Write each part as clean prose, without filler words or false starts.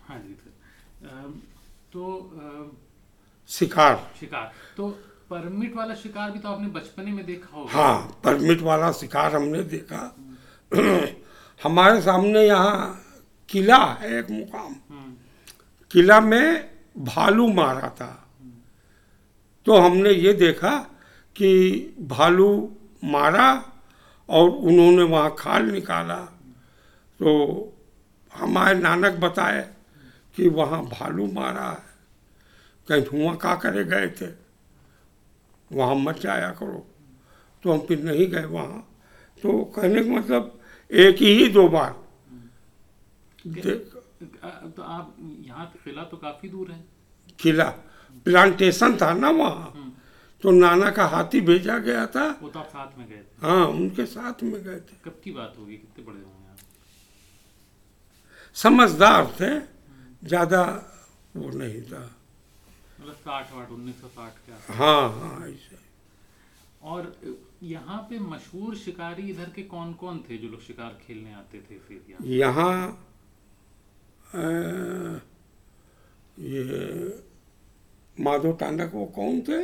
हाँ जी सर। तो शिकार। शिकार तो परमिट वाला शिकार भी तो आपने बचपने में देखा होगा। हाँ, परमिट वाला शिकार हमने देखा। हमारे सामने यहाँ किला है एक मुकाम, हम्म। किला में भालू मारा था। तो हमने ये देखा कि भालू मारा और उन्होंने वहाँ खाल निकाला। तो हमारे नानक बताए कि वहाँ भालू मारा है, कहीं धुआं का करे गए थे, वहाँ मत जाया करो। तो हम फिर नहीं गए वहाँ। तो कहने का मतलब एक ही दो बार देख। तो आप यहाँ किला तो काफी दूर है। किला प्लांटेशन था ना वहाँ, हम्म। तो नाना का हाथी भेजा गया था। वो तो आप साथ में गए थे। हाँ, उनके साथ में गए थे। कब की बात होगी, कितने बड़े होंगे आप? समझदार थे, ज्यादा वो नहीं था। मतलब 1960 के आसपास। हाँ हाँ, ऐसे। और यहाँ पे मशहूर शिकारी इधर के कौन कौन थे जो लोग शिकार खेलने आते थे फिर यहाँ? यहाँ ये माधव टांडक वो कौन थे?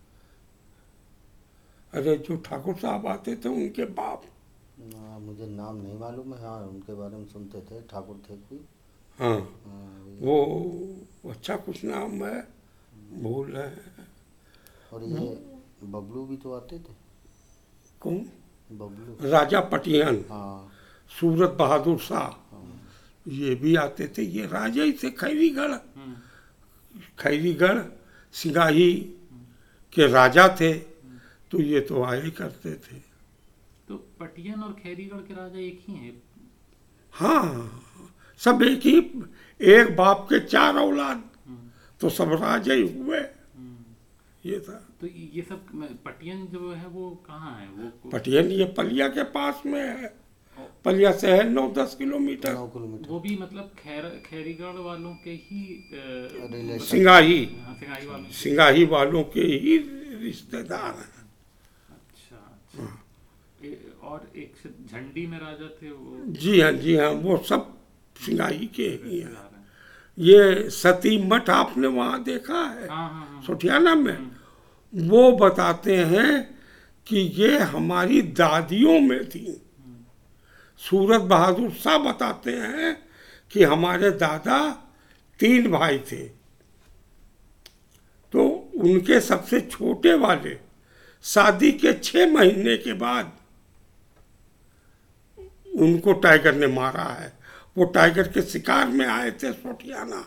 अरे जो ठाकुर साहब आते थे उनके बाप। मुझे नाम नहीं मालूम है। हाँ, उनके बारे में सुनते थे, ठाकुर थे कोई। हाँ, हाँ, वो अच्छा कुछ नाम है, भूल रहे हैं। और ये बबलू भी तो आते थे। कौन? बबलू। राजा पटियान, हाँ सूरत बहादुर शाह, हाँ। ये भी आते थे। ये राजा ही थे खैरीगढ़। खैरीगढ़ सिंगाही के राजा थे, तो ये तो आए करते थे। तो पटियन और खैरीगढ़ के राजा एक ही हैं? हाँ, सब एक ही, एक बाप के चार औलाद, तो सब राजा ही हुए। ये था। तो ये सब पटियन जो है वो कहाँ है वो? पटियन ये पलिया के पास में है। पलिया से है 9-10 किलोमीटर। 9 किलोमीटर। वो भी मतलब खैरीगढ़ वालों के ही रिलेशन। सिंगाही, हाँ, सिंगाई वालों के। सिंगाही वालों के ही रिश्तेदार हैं। अच्छा अच्छा। और एक से झंडी में राजा थे वो? जी हाँ, जी हाँ, वो सब सिंगाही के ही हैं। रिश्तेदार हैं। ये सती मठ आपने वहाँ देखा है, हाँ हाँ हाँ। सोठियाना में? वो बताते हैं कि ये हमारी दादियों में थी। सूरत बहादुर शाह बताते हैं कि हमारे दादा 3 भाई थे, तो उनके सबसे छोटे वाले शादी के 6 महीने के बाद उनको टाइगर ने मारा है। वो टाइगर के शिकार में आए थे सोठियाना,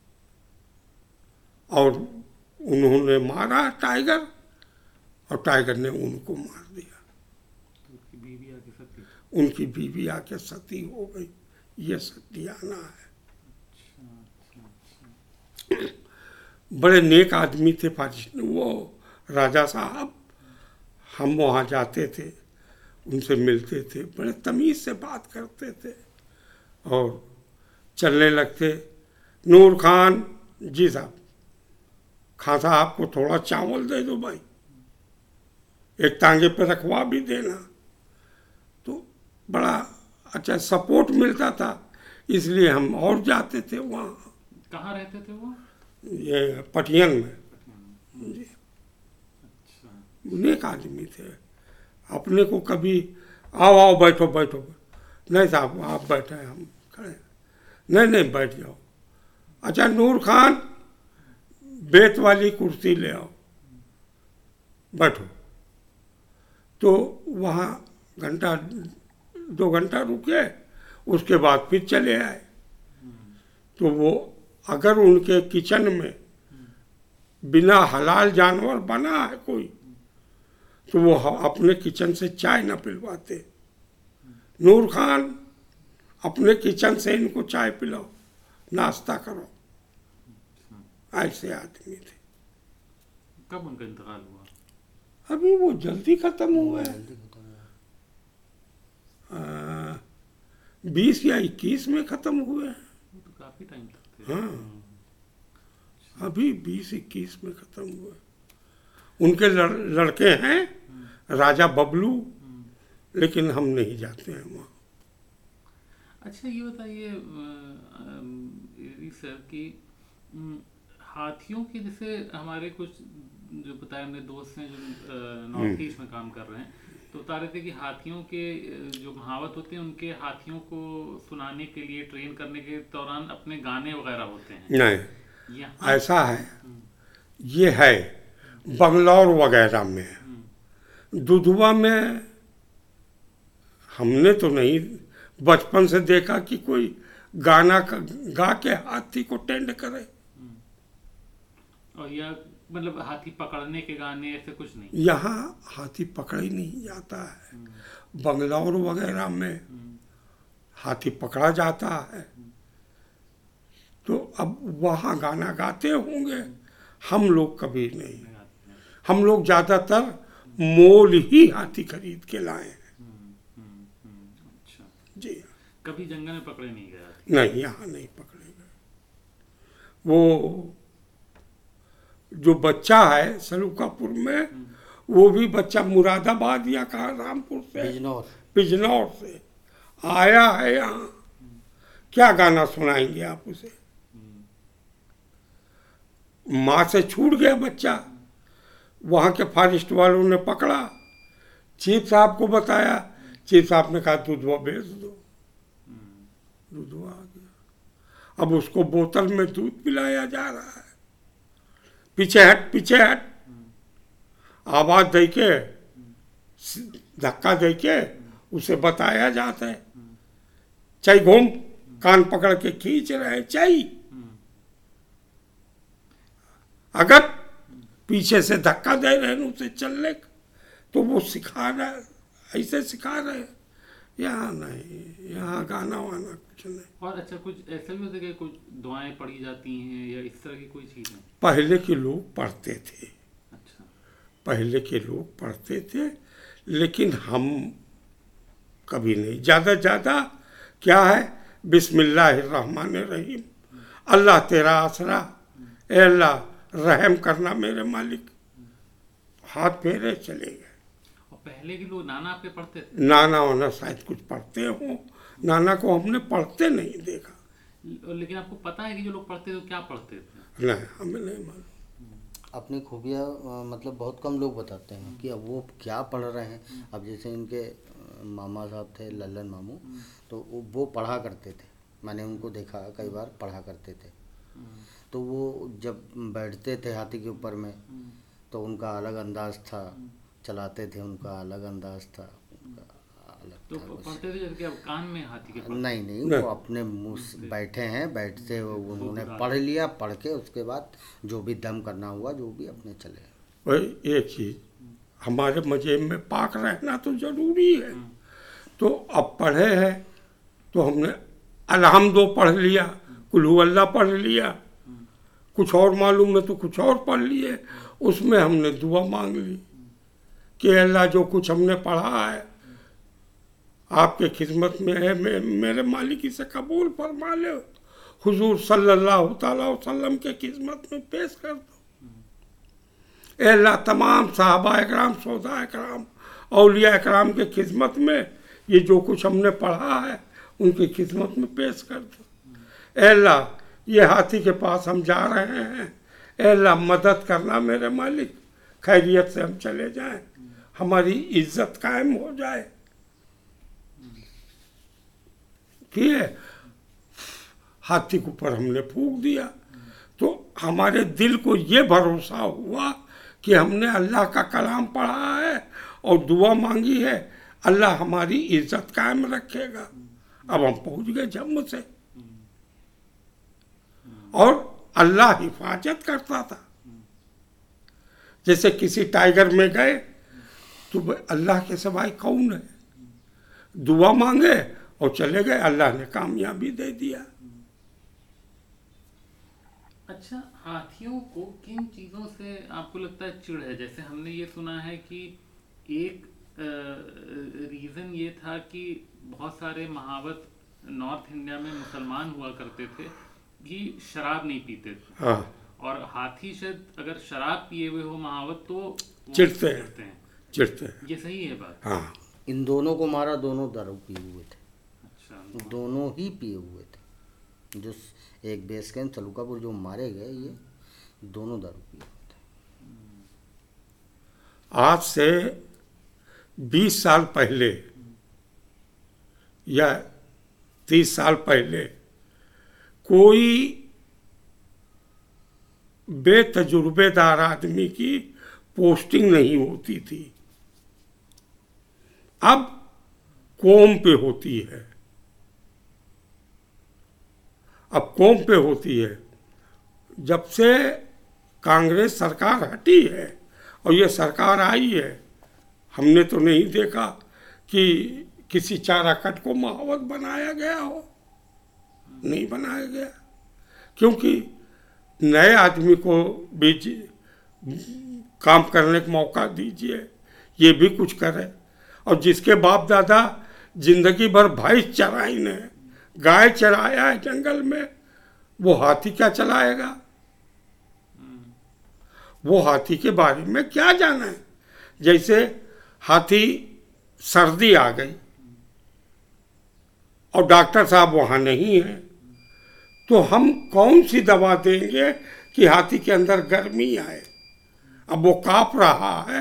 और उन्होंने मारा टाइगर, और टाइगर ने उनको मार दिया। तो उसकी बीवी आके सती? उनकी बीवी आके सती हो गई। ये सतियाना है। अच्छा अच्छा अच्छा। बड़े नेक आदमी थे वो राजा साहब। हम वहाँ जाते थे, उनसे मिलते थे, बड़े तमीज से बात करते थे और चलने लगते। नूर खान जी साहब, खां साहब को थोड़ा चावल दे दो भाई, एक टांगे पे रखवा भी देना। तो बड़ा अच्छा सपोर्ट मिलता था, इसलिए हम और जाते थे वहाँ। कहाँ रहते थे वो? ये पटियन में। जी, अच्छा। नेक आदमी थे। अपने को कभी आओ आओ बैठो बैठो, नहीं साहब आप बैठे, हम खड़े, नहीं नहीं बैठ जाओ। अच्छा नूर खान, बेत वाली कुर्सी ले आओ, बैठो। तो वहाँ घंटा 2 घंटा रुके, उसके बाद फिर चले आए। तो वो अगर उनके किचन में बिना हलाल जानवर बना है कोई, तो वो अपने किचन से चाय न पिलवाते। नूर खान, अपने किचन से इनको चाय पिलाओ, नाश्ता करो। ऐसे आदमी थे। कब उनका इंतकाल हुआ? अभी वो जल्दी खत्म हुआ है, जल्दी खत्म हुआ। 20 या 21 में खत्म हुए हैं। वो तो काफी टाइम तक थे। हाँ, अभी 20-21 में खत्म हुए। उनके लड़के हैं राजा बबलू, लेकिन हम नहीं जाते हैं वहाँ। अच्छा ये बताइए, थी सर कि हाथियों की, जैसे हमारे कुछ जो बताया हमने दोस्त हैं जो नॉर्थ ईस्ट में काम कर रहे हैं, तो बता रहे थे कि हाथियों के जो महावत होते हैं उनके हाथियों को सुनाने के लिए, ट्रेन करने के दौरान अपने गाने वगैरह होते हैं। नहीं, यहाँ ऐसा है, ये है बंगलौर वगैरह में, दुधवा में हमने तो नहीं बचपन से देखा कि कोई गाना गा के हाथी को टेंड करे। और यह मतलब हाथी पकड़ने के गाने ऐसे कुछ नहीं? यहाँ हाथी पकड़ा ही नहीं जाता है। बंगलौर वगैरह में हाथी पकड़ा जाता है, तो अब वहाँ गाना गाते होंगे, हम लोग कभी नहीं। हम लोग ज़्यादातर मोल ही हाथी खरीद के लाए हैं। अच्छा जी, कभी जंगल में पकड़े नहीं गए हाथी? नहीं, यहाँ नहीं पकड़े गए। वो जो बच्चा है सलूकापुर में, वो भी बच्चा मुरादाबाद या कहा रामपुर से, बिजनौर से आया है यहाँ। क्या गाना सुनाएंगे आप उसे? माँ से छूट गया बच्चा, वहाँ के फॉरेस्ट वालों ने पकड़ा, चीफ साहब को बताया, चीफ साहब ने कहा दूधवा भेज दो। दूधवा आ गया। अब उसको बोतल में दूध पिलाया जा रहा है, पीछे हट पीछे हट, आवाज दे के, धक्का दे के उसे बताया जाता है, चाय घूम, कान पकड़ के खींच रहे हैं, चाय अगर पीछे से धक्का दे रहे हैं उसे चलने, तो वो सिखा रहा है, ऐसे सिखा रहे हैं। यहाँ नहीं, यहाँ गाना वाना कुछ नहीं। और अच्छा, कुछ ऐसा भी होता है कि कुछ दुआएं पढ़ी जाती हैं या इस तरह की कोई चीज़ है? पहले के लोग पढ़ते थे। अच्छा, पहले के लोग पढ़ते थे, लेकिन हम कभी नहीं। ज़्यादा क्या है, बिस्मिल्लाहिर्रहमानिर्रहीम, अल्लाह तेरा आसरा, ए अल्लाह रहम करना मेरे मालिक, हाथ फेरे चले गए। और पहले के लोग नाना आपके पढ़ते थे? नाना वाना शायद कुछ पढ़ते हो, नाना को हमने पढ़ते नहीं देखा। लेकिन आपको पता है कि जो लोग पढ़ते थे क्या पढ़ते थे? नहीं, हमें नहीं मालूम। अपनी खूबियाँ मतलब बहुत कम लोग बताते हैं कि अब वो क्या पढ़ रहे हैं। अब जैसे इनके मामा साहब थे लल्लन मामू, तो वो पढ़ा करते थे, मैंने उनको देखा कई बार पढ़ा करते थे। तो वो जब बैठते थे हाथी के ऊपर में, तो उनका अलग अंदाज था, चलाते थे उनका अलग अंदाज था, अलग तो था। पढ़ते थे जबकि अब कान में हाथी के पढ़ते? नहीं, वो अपने मुँह से बैठे हैं, बैठते उन्होंने पढ़ लिया, पढ़ के उसके बाद जो भी दम करना हुआ, जो भी अपने चले। वही एक चीज, हमारे मज़हब में पाक रहना तो जरूरी है। तो अब पढ़े हैं तो हमने अलहम्दो पढ़ लिया, कुल हु अल्लाह पढ़ लिया, कुछ और मालूम है तो कुछ और पढ़ लिए, उसमें हमने दुआ मांग ली कि अल्लाह जो कुछ हमने पढ़ा है आपके खिदमत में है, मेरे मालिक इसे कबूल फरमा ले, हुजूर सल्लल्लाहु तआला वसल्लम के खिदमत में पेश कर दो। ए अल्लाह तमाम साहबा इकराम, सौदा इकराम, औलिया इकराम के खिदमत में ये जो कुछ हमने पढ़ा है उनकी खिदमत में पेश कर दो। ए अल्लाह ये हाथी के पास हम जा रहे हैं, ए अल्लाह मदद करना मेरे मालिक, खैरियत से हम चले जाएं, हमारी इज्जत कायम हो जाए। ठीक है, हाथी के ऊपर हमने फूंक दिया, तो हमारे दिल को ये भरोसा हुआ कि हमने अल्लाह का कलाम पढ़ा है और दुआ मांगी है, अल्लाह हमारी इज्जत कायम रखेगा। अब हम पहुंच गए जम्मू से, और अल्लाह हिफाजत करता था। जैसे किसी टाइगर में गए तो अल्लाह के सिवाय कौन है, दुआ मांगे और चले गए, अल्लाह ने कामयाबी दे दिया। अच्छा, हाथियों को किन चीज़ों से आपको लगता है चिढ़ है? जैसे हमने ये सुना है कि एक रीज़न ये था कि बहुत सारे महावत नॉर्थ इंडिया में मुसलमान हुआ करते थे कि शराब नहीं पीते थे। हाँ, और हाथी शायद अगर शराब पिए हुए हो महावत तो चिढ़ते हैं। ये सही है बात? हाँ, इन दोनों को मारा, दोनों दारू पिए हुए थे। अच्छा, दोनों ही पिए हुए थे, जो एक बेस कैंप सलूकापुर जो मारे गए, ये दोनों दारू पिए थे। आज से 20 साल पहले या 30 साल पहले कोई बेतजुर्बेदार आदमी की पोस्टिंग नहीं होती थी। अब कौम पे होती है, अब कौम पे होती है। जब से कांग्रेस सरकार हटी है और ये सरकार आई है, हमने तो नहीं देखा कि किसी चाराकट को महावत बनाया गया हो, नहीं बनाया गया। क्योंकि नए आदमी को भी काम करने का मौका दीजिए, ये भी कुछ करे। और जिसके बाप दादा जिंदगी भर भैंस चराई ने, गाय चराया है जंगल में, वो हाथी क्या चलाएगा? वो हाथी के बारे में क्या जाना है? जैसे हाथी, सर्दी आ गई और डॉक्टर साहब वहां नहीं है, तो हम कौन सी दवा देंगे कि हाथी के अंदर गर्मी आए? अब वो कांप रहा है,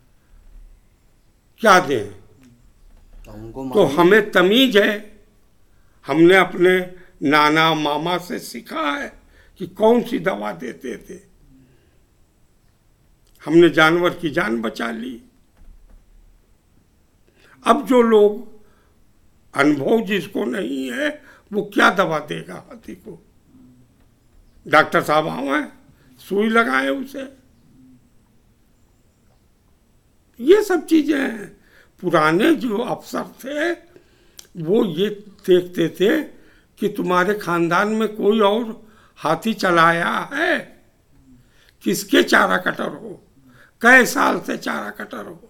क्या दें? तो हमें तमीज है, हमने अपने नाना मामा से सीखा है कि कौन सी दवा देते थे। हमने जानवर की जान बचा ली। अब जो लोग, अनुभव जिसको नहीं है, वो क्या दवा देगा हाथी को? डॉक्टर साहब आए, सुई लगाए उसे। ये सब चीजें हैं। पुराने जो अफसर थे वो ये देखते थे कि तुम्हारे खानदान में कोई और हाथी चलाया है, किसके चारा कटर हो, कई साल से चारा कटर हो।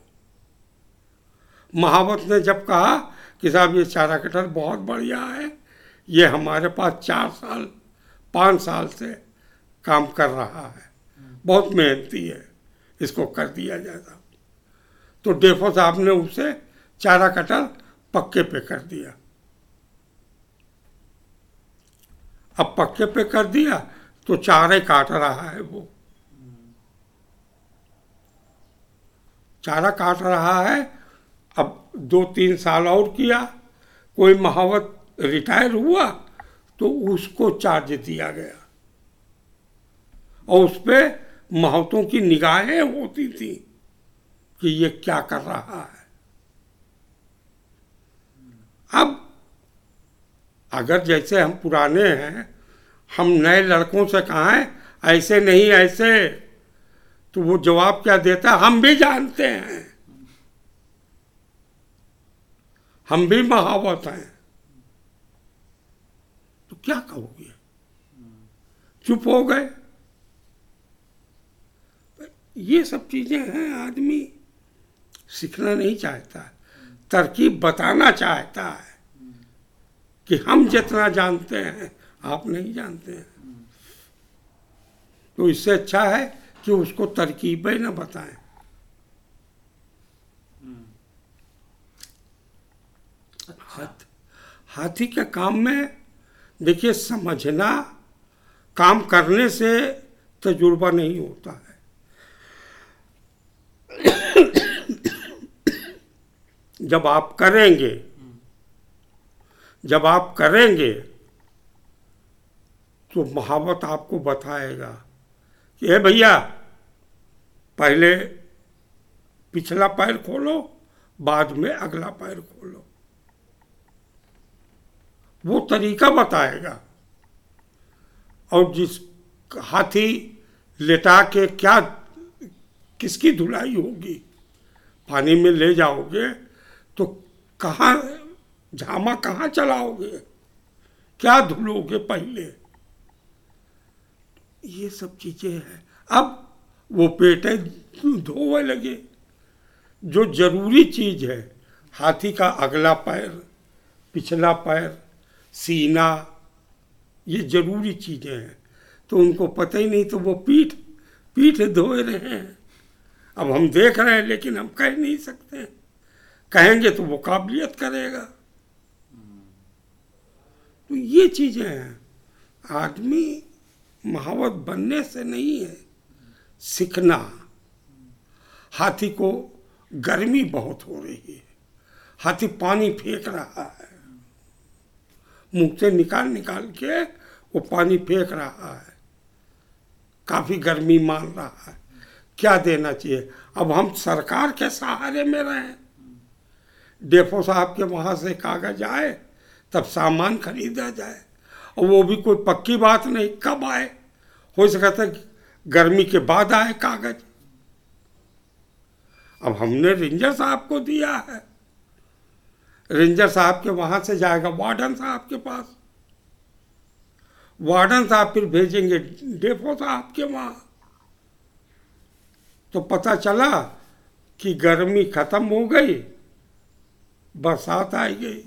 महावत ने जब कहा कि साहब ये चारा कटर बहुत बढ़िया है, ये हमारे पास 4 साल 5 साल से काम कर रहा है, बहुत मेहनती है, इसको कर दिया जाएगा। तो डेफो साहब ने उसे चारा कटर पक्के पे कर दिया। अब पक्के पे कर दिया तो चारे काट रहा है, वो चारा काट रहा है। अब 2-3 साल और किया, कोई महावत रिटायर हुआ तो उसको चार्ज दिया गया और उस पे महावतों की निगाहें होती थी कि ये क्या कर रहा है। अब अगर जैसे हम पुराने हैं, हम नए लड़कों से कहें ऐसे नहीं ऐसे, तो वो जवाब क्या देता? हम भी जानते हैं, हम भी महावत हैं। तो क्या कहोगे? चुप हो गए। ये सब चीजें हैं, आदमी सीखना नहीं चाहता, तरकीब बताना चाहता है कि हम जितना जानते हैं आप नहीं जानते हैं। तो इससे अच्छा है कि उसको तरकीबें न बताएं। हाथी के काम में देखिए, समझना, काम करने से तजुर्बा नहीं होता है। जब आप करेंगे तो महावत आपको बताएगा कि ए भैया, पहले पिछला पैर खोलो, बाद में अगला पैर खोलो। वो तरीका बताएगा। और जिस हाथी लेटा के क्या, किसकी धुलाई होगी? पानी में ले जाओगे तो कहाँ, झामा कहाँ चलाओगे, क्या धुलोगे पहले? ये सब चीजें हैं। अब वो पेटे धोने लगे। जो जरूरी चीज है, हाथी का अगला पैर, पिछला पैर, सीना, ये जरूरी चीजें हैं, तो उनको पता ही नहीं, तो वो पीठ धोए रहे हैं। अब हम देख रहे हैं लेकिन हम कह नहीं सकते, कहेंगे तो वो काबिलियत करेगा। तो ये चीजें हैं। आदमी महावत बनने से नहीं है, सीखना। हाथी को गर्मी बहुत हो रही है, हाथी पानी फेंक रहा है, मुंह से निकाल निकाल के वो पानी फेंक रहा है, काफी गर्मी मान रहा है। क्या देना चाहिए? अब हम सरकार के सहारे में रहें, डेफो साहब के वहां से कागज आए तब सामान खरीदा जाए, और वो भी कोई पक्की बात नहीं कब आए, हो सकता है गर्मी के बाद आए कागज। अब हमने रेंजर साहब को दिया है, रेंजर साहब के वहां से जाएगा वार्डन साहब के पास, वार्डन साहब फिर भेजेंगे डेफो साहब के वहां। तो पता चला कि गर्मी खत्म हो गई, बरसात आई गई,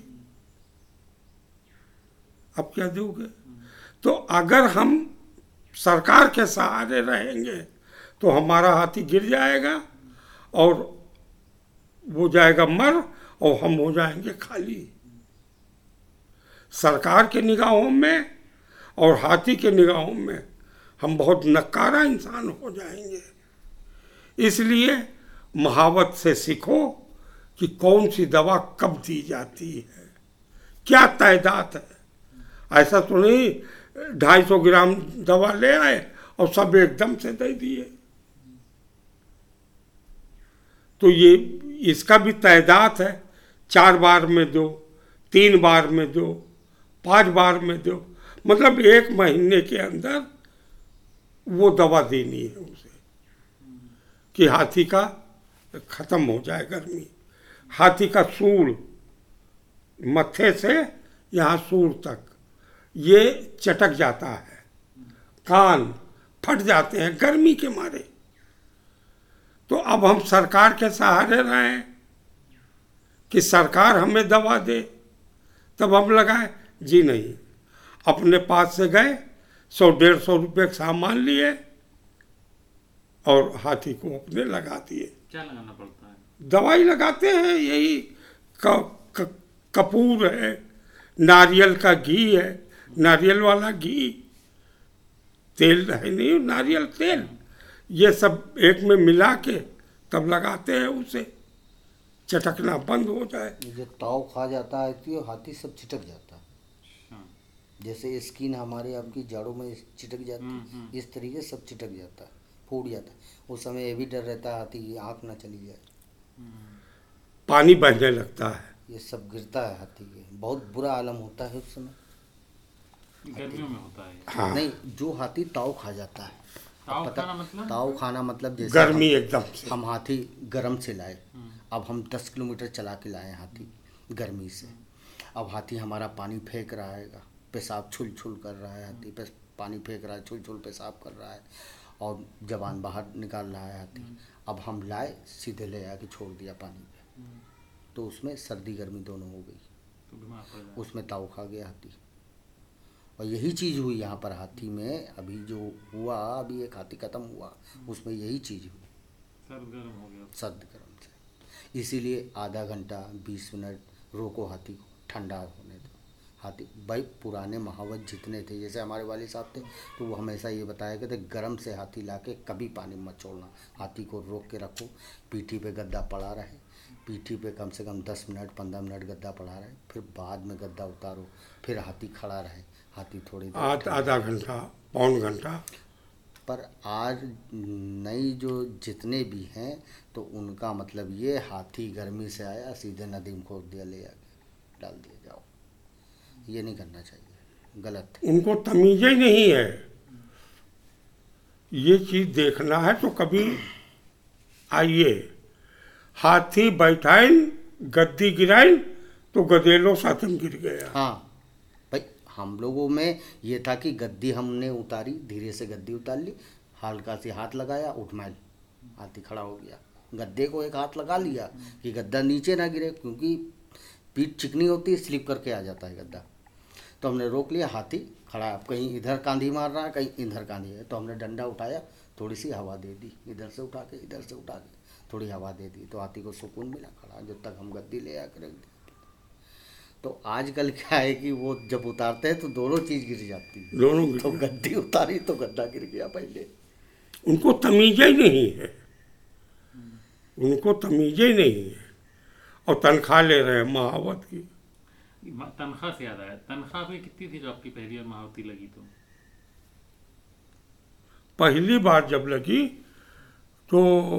अब क्या दोगे? तो अगर हम सरकार के सहारे रहेंगे तो हमारा हाथी गिर जाएगा और वो जाएगा मर, और हम हो जाएंगे खाली। सरकार के निगाहों में और हाथी के निगाहों में हम बहुत नकारा इंसान हो जाएंगे। इसलिए महावत से सीखो कि कौन सी दवा कब दी जाती है, क्या तादाद है। ऐसा तो नहीं 250 ग्राम दवा ले आए और सब एकदम से दे दिए। तो ये इसका भी तादाद है, 4 बार में दो, 3 बार में दो, 5 बार में दो, मतलब 1 महीने के अंदर वो दवा देनी है उसे कि हाथी का खत्म हो जाए गर्मी। हाथी का सूंड मत्थे से यहाँ सूंड तक ये चटक जाता है, कान फट जाते हैं गर्मी के मारे। तो अब हम सरकार के सहारे रहें कि सरकार हमें दवा दे तब हम लगाए? जी नहीं, अपने पास से गए 100-150 रुपये का सामान लिए और हाथी को अपने लगा दिए। क्या लगाना पड़ता है? दवाई लगाते हैं, यही कपूर है, नारियल का घी है, नारियल वाला घी, तेल है नहीं, नारियल तेल, ये सब एक में मिला के तब लगाते हैं, उसे चटकना बंद हो जाए। जो ताव खा जाता है तो हाथी सब चिटक जाता है, हाँ। जैसे स्किन हमारे आपकी जड़ों में चिटक जाती है, इस तरीके से सब चिटक जाता है, फूट जाता है। उस समय ये भी डर रहता है हाथी की आँख ना चली जाए, पानी बहने लगता है, ये सब गिरता है हाथी के, बहुत बुरा आलम होता है उस समय। गर्मियों में होता है। हाँ। नहीं, जो हाथी ताव खा जाता है, ताव खाना मतलब? ताव खाना मतलब जैसे गर्मी एकदम से। हम हाथी गर्म से लाए, अब हम 10 किलोमीटर चला के लाए हाथी गर्मी से, अब हाथी हमारा पानी फेंक रहा है, पेशाब छुल छुल कर रहा है, हाथी पानी फेंक रहा है, छुल छुल पेशाब कर रहा है और जबान बाहर निकाल रहा है हाथी। अब हम लाए सीधे ले आके छोड़ दिया पानी पे, तो उसमें सर्दी गर्मी दोनों हो गई, तो बीमार पड़ जाए। उसमें ताव खा गया हाथी। और यही चीज़ हुई यहाँ पर हाथी में, अभी जो हुआ, अभी एक हाथी खत्म हुआ, उसमें यही चीज़ हुई, सर्द गर्म हो गया। सर्द गर्म से। इसीलिए आधा घंटा 20 मिनट रोको हाथी को, ठंडा होने दो हाथी। भाई पुराने महावत जितने थे, जैसे हमारे वाली साहब थे, तो वो हमेशा ये बताया करते गर्म से हाथी लाके कभी पानी मत छोड़ना, हाथी को रोक के रखो, पीठी पे गद्दा पड़ा रहे, पीठी पे कम से कम 10 मिनट 15 मिनट गद्दा पड़ा रहे, फिर बाद में गद्दा उतारो, फिर हाथी खड़ा रहे, हाथी थोड़ी देर आधा घंटा पौन घंटा। पर आज नई जो जितने भी हैं तो उनका मतलब ये हाथी गर्मी से आया सीधे नदी में खोद दिया, ले आके डाल दिया, जाओ। ये नहीं करना चाहिए, गलत है। उनको तमीज़ ही नहीं है, ये चीज़ देखना है तो कभी आइए, हाथी बैठाइन गद्दी गिराइन तो गदेलो साथम गिर गया। हाँ भाई, हम लोगों में ये था कि गद्दी हमने उतारी, धीरे से गद्दी उतार ली, हल्का से हाथ लगाया, उठ मैल, हाथी खड़ा हो गया। गद्दे को एक हाथ लगा लिया कि गद्दा नीचे ना गिरे, क्योंकि पीठ चिकनी होती है, स्लिप करके आ जाता है गद्दा। तो हमने रोक लिया, हाथी खड़ा है, अब कहीं इधर कांधी मार रहा है, कहीं इधर कांधी है, तो हमने डंडा उठाया, थोड़ी सी हवा दे दी, इधर से उठा के इधर से उठा के थोड़ी हवा दे दी, तो हाथी को सुकून मिला खड़ा, जब तक हम गद्दी ले आकर रख दी। तो आजकल क्या है कि वो जब उतारते हैं तो दोनों चीज़ गिर जाती है। दोनों गिर तो जाती। गद्दी उतारी तो गद्दा गिर गया पहले। उनको तमीज ही नहीं है, उनको तमीज ही नहीं है, और तनख्वाह ले रहे हैं महावत की। तनख्वाह से याद आया, तनख्वाह भी कितनी थी जो आपकी पहली बार महावती लगी तो? पहली बार जब लगी तो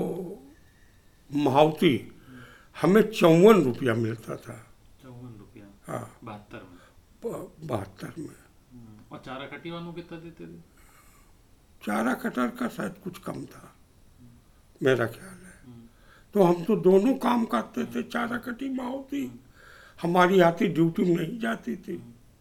महावती हमें 54 रुपया मिलता था। 54 रुपया? हाँ, 72 में? 72 में। और चारा कटी वालों को कितना देते थे? चारा कटर का शायद कुछ कम था, मेरा ख्याल है। तो हम तो दोनों काम करते थे, चारा कटी महावती। हमारी आती ड्यूटी में नहीं जाती थी।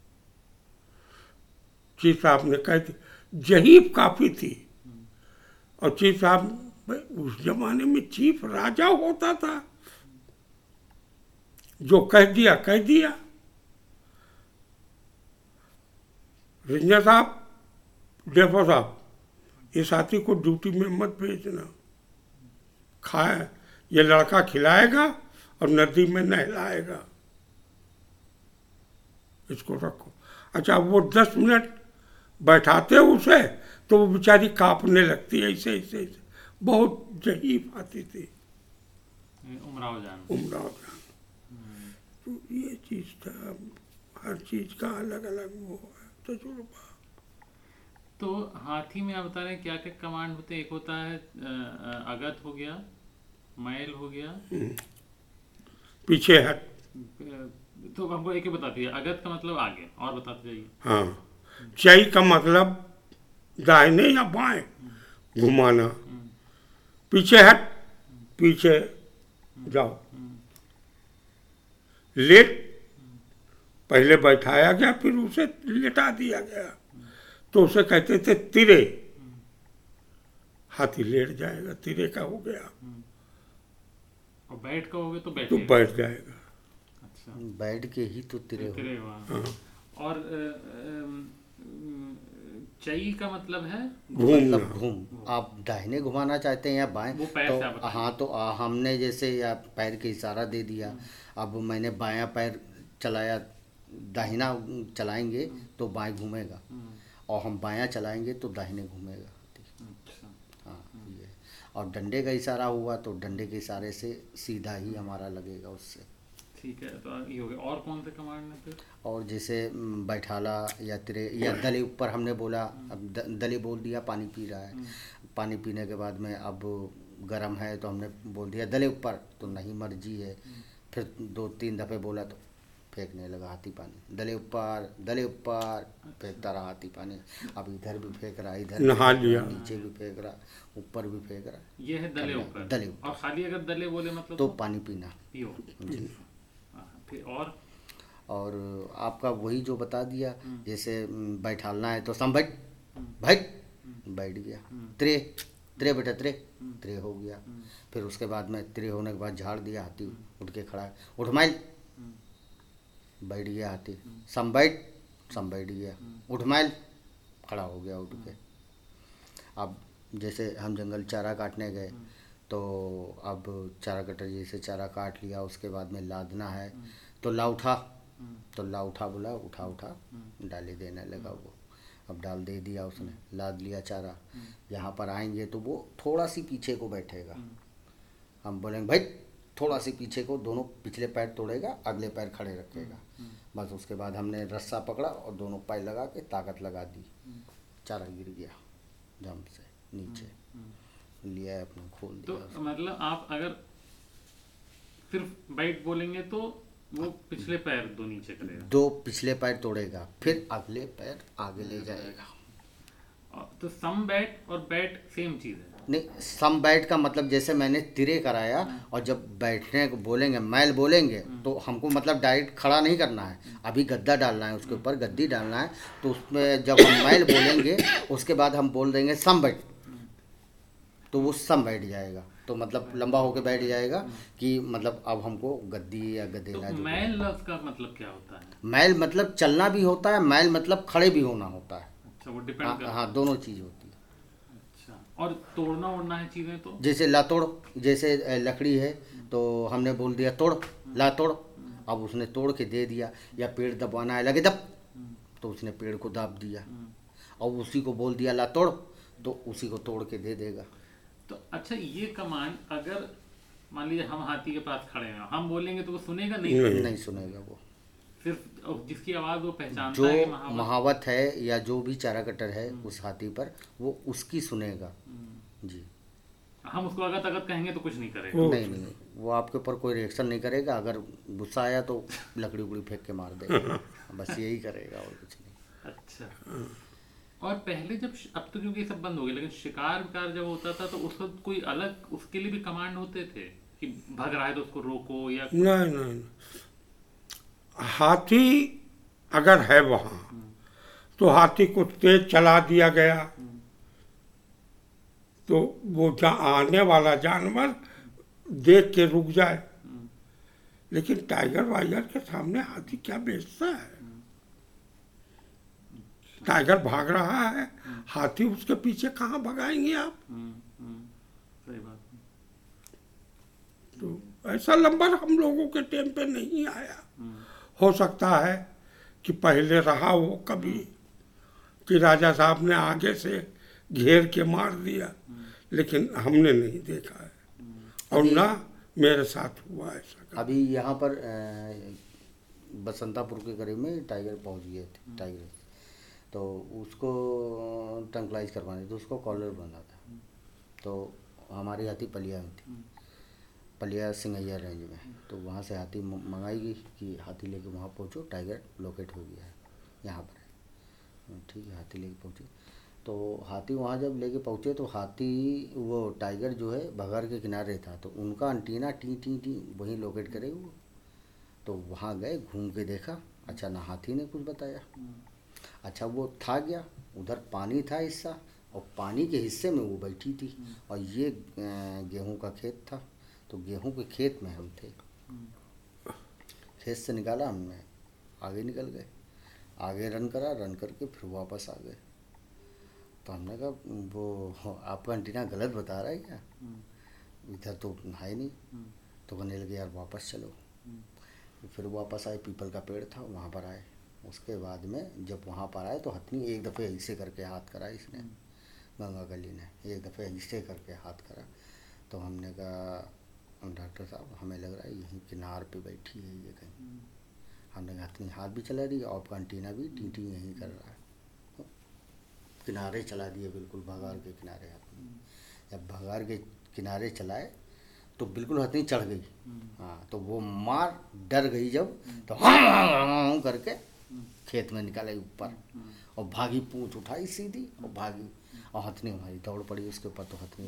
चीफ साहब ने कह दी, जहीब काफी थी। और चीफ साहब, उस जमाने में चीफ राजा होता था, जो कह दिया कह दिया। रिंजा साहब, डेफो साहब, इस हाथी को ड्यूटी में मत भेजना, खाए ये लड़का खिलाएगा और नदी में नहलाएगा, इसको रखो। अच्छा, वो 10 मिनट बैठाते उसे तो वो बेचारी कांपने लगती है, ऐसे ऐसे ऐसे। बहुत जहीफ आती थी उमराव जान। उमराव जान। तो ये चीज था, हर चीज का अलग अलग वो है तजुर्बा। तो हाथी में आप बता रहे हैं क्या क्या कमांड होते हैं? एक होता है अगत हो गया, मैल हो गया, पीछे हट। तो हमको एक ही बता दिया, अगत का मतलब आगे, और बताते जाइए। हाँ, चई का मतलब दाहिने या बाएं घुमाना। पीछे हट, पीछे जाओ। लेट, पहले बैठाया गया फिर उसे लेटा दिया गया, तो उसे कहते थे तिरे। हाथी लेट जाएगा, तिरे का हो गया। और बैठ का हो गया तो तो बैठ जाएगा। अच्छा, बैठ के ही तो तिरे हो। तिरे हुआ। हाँ, और चई का मतलब है घूमना। मतलब घूम, आप दाहिने घुमाना चाहते हैं या बाएं? वो पैर से आप तो बताइए। हाँ, तो हमने जैसे या पैर के इशारा दे दिया। अब मैंने बायां पैर चलाया, दाहिना चलाएंगे तो बाएं घूमेगा, और हम बायां चलाएंगे तो दाहिने घूमेगा। अच्छा, हाँ, ये। और डंडे का इशारा हुआ तो डंडे के इशारे से सीधा ही हमारा लगेगा उससे। ठीक है। तो ये हो गया। और कौन से कमांड में फिर? और जैसे बैठाला या तिरे या दले ऊपर हमने बोला, अब दले बोल दिया पानी पी रहा है। पानी पीने के बाद में अब गर्म है तो हमने बोल दिया दले ऊपर, तो नहीं मर्जी है। फिर 2-3 दफ़े बोला तो फेंकने लगा हाथी पानी, दले ऊपर फेंकता रहा हाथी पानी। अब इधर भी फेंक रहा, इधर भी नहा फेंक रहा, लिया। नीचे भी फेंक रहा, ऊपर भी फेंक रहा। ये है दले ऊपर। दले ऊपर। और खाली अगर दले बोले मतलब तो पानी पीना। पियो। जी। हाँ, फिर और आपका वही जो बता दिया, जैसे बैठालना है तो सम बैठ, बैठ गया। त्रे बेटा त्रे हो गया। फिर उसके बाद में त्रे होने के बाद झाड़ दिया, हाथी उठ के खड़ा है। उठ माइल, बैठ गया हाथी। सम बैठ गया। उठ माइल, खड़ा हो गया उठ के। अब जैसे हम जंगल चारा काटने गए तो अब चारा कटर जैसे चारा काट लिया, उसके बाद में लादना है तो ला उठा, तो ला उठा बोला, उठा डाली देने लगा वो। अब डाल दे दिया उसने, लाद लिया चारा। यहाँ पर आएंगे तो वो थोड़ा सी पीछे को बैठेगा। हम बोलेंगे भाई थोड़ा सी पीछे को, दोनों पिछले पैर तोड़ेगा, अगले पैर खड़े रखेगा। बस उसके बाद हमने रस्सा पकड़ा और दोनों पैर लगा के ताकत लगा दी। चारा गिर गया जंप से नीचे, लिया अपना खोल तो दिया। मतलब आप अगर सिर्फ बाइट बोलेंगे तो वो पिछले पैर दो नीचे करेगा। 2 पिछले पैर तोड़ेगा, फिर अगले पैर आगे ले जाएगा। तो सम बैट और बैट सेम चीज है? नहीं, सम बैठ का मतलब जैसे मैंने तिरे कराया, और जब बैठने को बोलेंगे मैल बोलेंगे तो हमको मतलब डायरेक्ट खड़ा नहीं करना है, अभी गद्दा डालना है, उसके ऊपर गद्दी डालना है। तो उसमें जब हम मैल बोलेंगे उसके बाद हम बोल देंगे सम बैठ, तो वो सम बैठ जाएगा। तो मतलब लंबा होके बैठ जाएगा कि मतलब अब हमको गद्दी या गद्देला। तो मैल लफ्ज का मतलब क्या होता है? मैल मतलब चलना भी होता है, मैल मतलब खड़े भी होना होता है। अच्छा, वो डिपेंड करता है। हाँ, दोनों चीज़ होती है। अच्छा, और तोड़ना ओड़ना है चीजें तो? जैसे ला तोड़, जैसे लकड़ी है तो हमने बोल दिया तोड़, ला तोड़। अब उसने तोड़ के दे दिया, या पेड़ दबाना है लगे दब, तो उसने पेड़ को दाब दिया, और उसी को बोल दिया ला तोड़, तो उसी को तोड़ के दे देगा। तो अच्छा, ये कमांड अगर मान लीजिए हम हाथी के पास खड़े हैं, हम बोलेंगे तो वो सुनेगा नहीं? नहीं सुनेगा वो। सिर्फ जिसकी आवाज वो पहचानता जो है कि महावत है या जो भी चारा कटर है उस हाथी पर, वो उसकी सुनेगा जी। हम उसको अगर तगत कहेंगे तो कुछ नहीं करेगा? नहीं नहीं, वो आपके ऊपर कोई रिएक्शन नहीं करेगा। अगर गुस्सा आया तो लकड़ी उकड़ी फेंक के मार देगा, बस यही करेगा और कुछ नहीं। अच्छा। और पहले जब अब तो क्योंकि ये सब बंद हो गया, लेकिन शिकार विकार जब होता था तो उस वक्त कोई अलग उसके लिए भी कमांड होते थे कि भाग रहा है तो उसको रोको या नहीं नहीं, हाथी अगर है वहाँ तो हाथी को तेज चला दिया गया तो वो आने वाला जानवर देख के रुक जाए। लेकिन टाइगर वाइगर के सामने हाथी क्या बेचता है? टाइगर भाग रहा है, हाथी उसके पीछे कहाँ भगाएंगे आप? सही बात। तो ऐसा नंबर हम लोगों के टाइम पे नहीं आया। हो सकता है कि पहले रहा हो कभी कि राजा साहब ने आगे से घेर के मार दिया, लेकिन हमने नहीं देखा है और ना मेरे साथ हुआ ऐसा। अभी यहाँ पर बसंतापुर के करीब में टाइगर पहुँच गए थे, टाइगर, तो उसको ट्रंकलाइज करवाने तो उसको कॉलर बना था। तो हमारी हाथी पलिया में थी, पलिया सिंगैया रेंज में, तो वहाँ से हाथी मंगाई गई कि हाथी लेके वहाँ पहुँचो, टाइगर लोकेट हो गया है यहाँ पर है। ठीक है, हाथी लेके पहुँचे। तो हाथी वहाँ जब लेके पहुँचे तो हाथी वो टाइगर जो है भगार के किनारे था, तो उनका अंटीना टी टी टी वहीं लोकेट करे वो। तो वहाँ गए, घूम के देखा, अच्छा ना हाथी ने कुछ बताया। अच्छा वो था गया, उधर पानी था हिस्सा, और पानी के हिस्से में वो बैठी थी, और ये गेहूं का खेत था, तो गेहूं के खेत में हम थे। खेत से निकाला हमने, आगे निकल गए, आगे रन करा, रन करके फिर वापस आ गए। तो हमने कहा वो आपका एंटीना गलत बता रहा है क्या, इधर तो है नहीं। तो कहने लगे यार वापस चलो। फिर वापस आए, पीपल का पेड़ था वहाँ पर आए। उसके बाद में जब वहाँ पर आए तो हथनी एक दफ़े ऐसे करके हाथ करा इसने, गंगा गली ने एक दफ़े ऐसे करके हाथ करा। तो हमने कहा डॉक्टर साहब हमें लग रहा है यहीं किनार पे बैठी है ये कहीं। हमने कहा हथनी हाथ भी चला रही है और एंटीना भी टी टी यहीं कर रहा है। तो किनारे चला दिए, बिल्कुल भगार के किनारे हथनी। जब भगार के किनारे चलाए तो बिल्कुल हथनी चढ़ गई। हाँ, तो वो मार डर गई जब, तो हाँ करके खेत में निकाले ऊपर और भागी, पूंछ उठाई सीधी और भागी, और हथनी हमारी दौड़ पड़ी उसके ऊपर। तो हथनी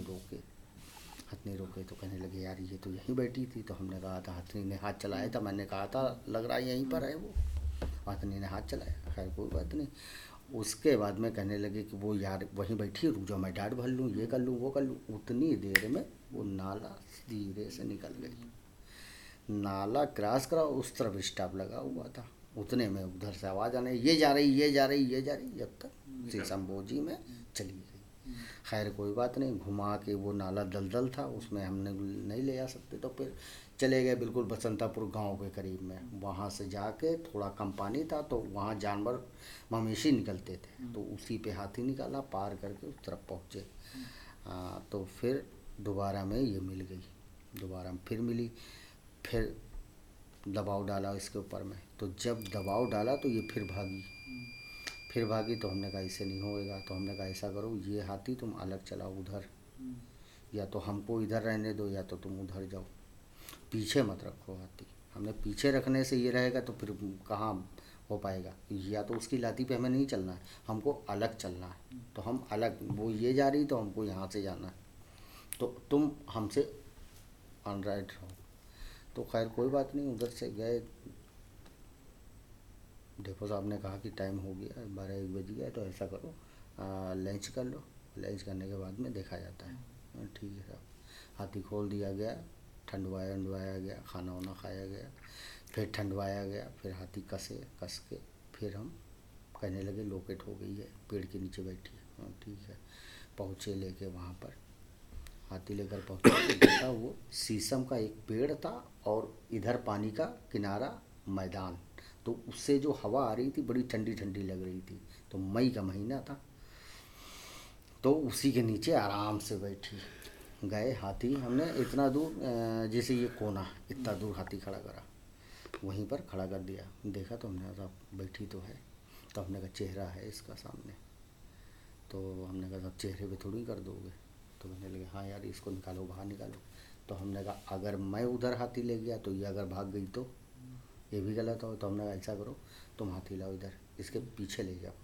रोके तो कहने लगे यार ये तो यहीं बैठी थी। तो हमने कहा था, हथनी ने हाथ चलाया था, मैंने कहा था लग रहा है यहीं पर है वो। हथनी ने हाथ चलाया, खैर कोई बात नहीं। उसके बाद में कहने लगे कि वो यार वहीं बैठी, रुक जाओ मैं डांट भर लूँ, ये कर लूँ वो कर लूँ। उतनी देर में वो नाला धीरे से निकल गई, नाला क्रॉस करा, उस तरफ स्टॉप लगा हुआ था। उतने में उधर से आवाज़ आने, ये जा रही ये जा रही ये जा रही, जब तक शीशमबोजी में चली गई। खैर कोई बात नहीं, घुमा के वो नाला दलदल था, उसमें हमने नहीं ले जा सकते, तो फिर चले गए बिल्कुल बसंतापुर गांव के करीब में। वहाँ से जाके थोड़ा कम पानी था, तो वहाँ जानवर मवेशी निकलते थे, तो उसी पे हाथी निकाला, पार करके उस तरफ पहुँचे। तो फिर दोबारा में ये मिल गई, दोबारा फिर मिली, फिर दबाव डाला इसके ऊपर में। तो जब दबाव डाला तो ये फिर भागी। तो हमने कहा इससे नहीं होएगा। तो हमने कहा ऐसा करो, ये हाथी तुम अलग चलाओ उधर, या तो हमको इधर रहने दो या तो तुम उधर जाओ, पीछे मत रखो हाथी। हमने पीछे रखने से ये रहेगा तो फिर कहाँ हो पाएगा, या तो उसकी लाती पे हमें नहीं चलना है, हमको अलग चलना है। तो हम अलग, वो ये जा रही तो हमको यहाँ से जाना है, तो तुम हमसे अनराइट रहो। तो खैर कोई बात नहीं, उधर से गए। डेपो साहब ने कहा कि टाइम हो गया, 12-1 बज गया, तो ऐसा करो लंच कर लो, लंच करने के बाद में देखा जाता है। ठीक है साहब। हाथी खोल दिया गया, ठंडवाया गया, खाना वाना खाया गया, फिर ठंडवाया गया, फिर हाथी कस के फिर हम कहने लगे लोकेट हो गई है, पेड़ के नीचे बैठी है। ठीक है, पहुँचे लेके वहाँ पर, हाथी लेकर पहुँचे तो देखा वो शीशम का एक पेड़ था और इधर पानी का किनारा मैदान, तो उससे जो हवा आ रही थी बड़ी ठंडी ठंडी लग रही थी। तो मई का महीना था, तो उसी के नीचे आराम से बैठी गए हाथी। हमने इतना दूर जैसे ये कोना, इतना दूर हाथी खड़ा करा, वहीं पर खड़ा कर दिया। देखा तो हमने कहा बैठी तो है, तो हमने कहा चेहरा है इसका सामने। तो हमने कहा साहब चेहरे पे थोड़ी कर दोगे? तो कहने लगे हाँ यार इसको निकालो, बाहर निकालो। तो हमने कहा अगर मैं उधर हाथी ले गया तो ये अगर भाग गई तो ये भी गलत हो। तो हमने कहा ऐसा करो तुम हाथी लाओ इधर, इसके पीछे ले जाओ।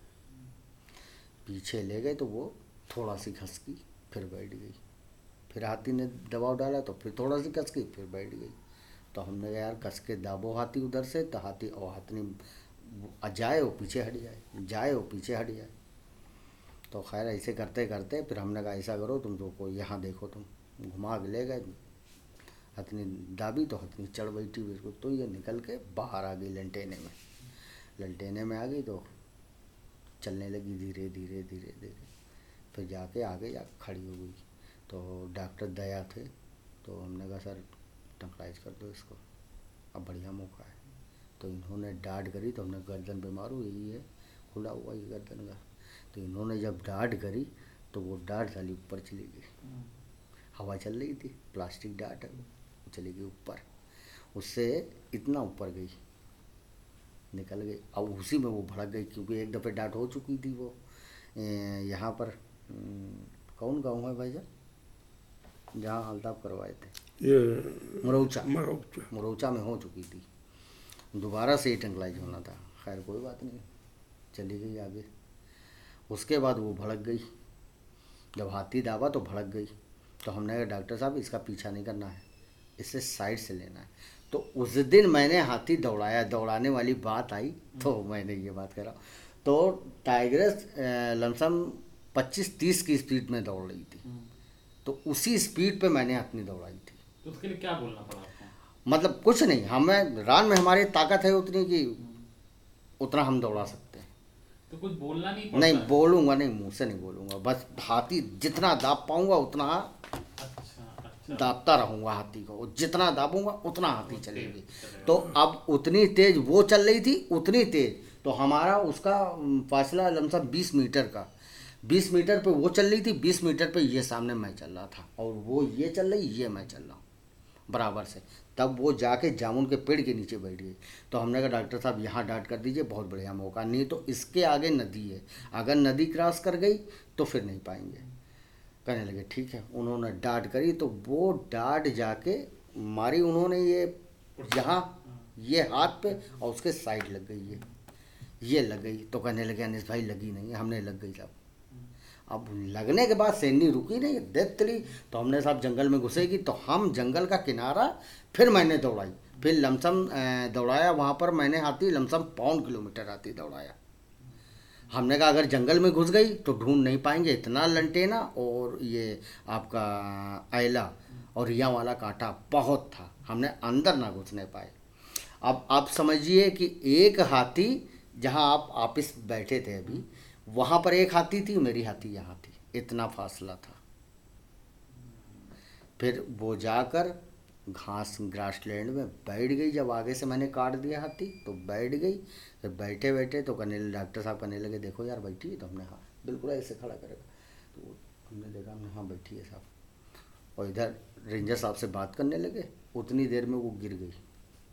पीछे ले गए तो वो थोड़ा सी खसकी, फिर बैठ गई। फिर हाथी ने दबाव डाला तो फिर थोड़ा सी खसकी, फिर बैठ गई। तो हमने कहा यार कस के दाबो हाथी उधर से, तो हाथी और हाथी जाए वो पीछे हट जाए, जाए वो पीछे हट जाए। तो खैर ऐसे करते करते फिर हमने कहा ऐसा करो तुम तो कोई यहाँ देखो, तुम घुमा के ले गए। हथनी दाबी तो हथनी चढ़ बैठी बिल्कुल, तो ये निकल के बाहर आ गई लंटेने में। लंटेने में आ गई तो चलने लगी धीरे धीरे धीरे धीरे, फिर जाके आगे जा खड़ी हो गई। तो डॉक्टर दया थे, तो हमने कहा सर ट्रंक्लाइज कर दो इसको, अब बढ़िया मौका है। तो इन्होंने डांट करी, तो हमने गर्दन पे मारो, यही है खुला हुआ ये गर्दन का। तो इन्होंने जब डांट करी तो वो डांट साली ऊपर चली गई। हवा चल रही थी, प्लास्टिक डांट है, वो चली गई ऊपर। उससे इतना ऊपर गई, निकल गई। अब उसी में वो भड़क गई, क्योंकि एक दफ़े डांट हो चुकी थी वो यहाँ पर कौन गाँव है भाई साहब जहाँ अल्ताफ करवाए थे, ये मुरौचा। मरौचा। मुरौचा में हो चुकी थी, दोबारा से ही ट्रंक्लाइज होना था। खैर कोई बात नहीं, चली गई आगे। उसके बाद वो भड़क गई, जब हाथी दाबा तो भड़क गई। तो हमने कहा डॉक्टर साहब इसका पीछा नहीं करना है, इसे साइड से लेना है। तो उस दिन मैंने हाथी दौड़ाया, दौड़ाने वाली बात आई तो मैंने ये बात करा। तो टाइग्रेस लमसम 25-30 की स्पीड में दौड़ रही थी, तो उसी स्पीड पे मैंने अपनी दौड़ाई थी। तो उसके लिए क्या बोलना पड़ा आपको? मतलब कुछ नहीं, हमें रान में हमारी ताकत है उतनी कि उतना हम दौड़ा सकते हैं। तो कुछ बोलना नहीं पड़ता नहीं है? बोलूँगा नहीं, मुँह से नहीं बोलूँगा, बस हाथी जितना दाब पाऊँगा उतना अच्छा दाबता रहूँगा हाथी को, और जितना दाबूंगा उतना हाथी चलेगी। चलेगा। तो अब उतनी तेज वो चल रही थी, उतनी तेज तो हमारा उसका फासला लमसम 20 मीटर का, 20 मीटर पे वो चल रही थी, 20 मीटर पे ये सामने मैं चल रहा था, और वो ये चल रही, ये मैं चल रहा हूँ बराबर से। तब वो जाके जामुन के पेड़ के नीचे बैठ गई। तो हमने कहा डॉक्टर साहब यहाँ डांट कर दीजिए, बहुत बढ़िया मौका, नहीं तो इसके आगे नदी है, अगर नदी क्रॉस कर गई तो फिर नहीं पाएंगे। कहने लगे ठीक है। उन्होंने डांट करी, तो वो डांट जाके मारी उन्होंने ये यहाँ, ये हाथ पे, और उसके साइड लग गई, ये लग गई। तो कहने लगे अनिस भाई लगी नहीं है, हमने लग गई साहब। अब लगने के बाद सैनी रुकी नहीं, देख ली। तो हमने साहब जंगल में घुसेगी, तो हम जंगल का किनारा, फिर मैंने दौड़ाई, फिर लमसम दौड़ाया वहाँ पर मैंने हाथी लमसम 1.25 किलोमीटर हाथी दौड़ाया। हमने कहा अगर जंगल में घुस गई तो ढूंढ नहीं पाएंगे, इतना लंटेना और ये आपका आयला और रिया वाला कांटा बहुत था, हमने अंदर ना घुसने पाए। अब आप समझिए कि एक हाथी, जहाँ आप ऑफिस बैठे थे अभी, वहाँ पर एक हाथी थी, मेरी हाथी यहाँ थी, इतना फासला था। फिर वो जाकर घास ग्रासलैंड में बैठ गई, जब आगे से मैंने काट दिया हाथी तो बैठ गई। फिर बैठे बैठे तो डॉक्टर साहब कहने लगे देखो यार बैठी है, तो हमने हाँ बिल्कुल ऐसे खड़ा करेगा, तो हमने देखा, हमने हाँ बैठी है साहब। और इधर रेंजर साहब से बात करने लगे, उतनी देर में वो गिर गई,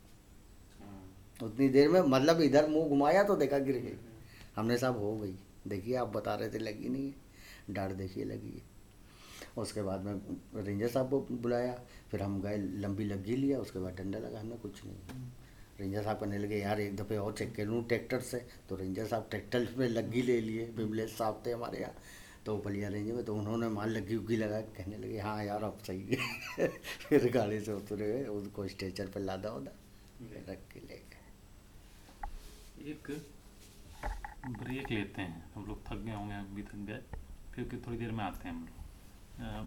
उतनी देर में मतलब इधर मुंह घुमाया तो देखा गिर गई। हमने साहब हो गई, देखिए आप बता रहे थे लगी नहीं है, डांट देखिए लगी है। उसके बाद में रेंजर साहब को बुलाया, फिर हम गए, लंबी लग्गी लिया, उसके बाद डंडा लगा, हमने कुछ नहीं। रेंजर साहब कहने लगे यार एक दफ़े और चेक कर लूँ ट्रैक्टर से। तो रेंजर साहब ट्रैक्टर में लग्गी ले लिए, बिमलेश साहब थे हमारे यहाँ, तो बलिया रेंज में, तो उन्होंने माल लग्गी उग्गी लगा, कहने लगे हाँ यार अब सही है। फिर गाड़ी से उतरे गए, उसको स्ट्रेचर पर लादा उदा रख के ले गए। एक ब्रेक लेते हैं, हम लोग थक गए होंगे, हम भी थक गए, फिर थोड़ी देर में आते हैं हम लोग।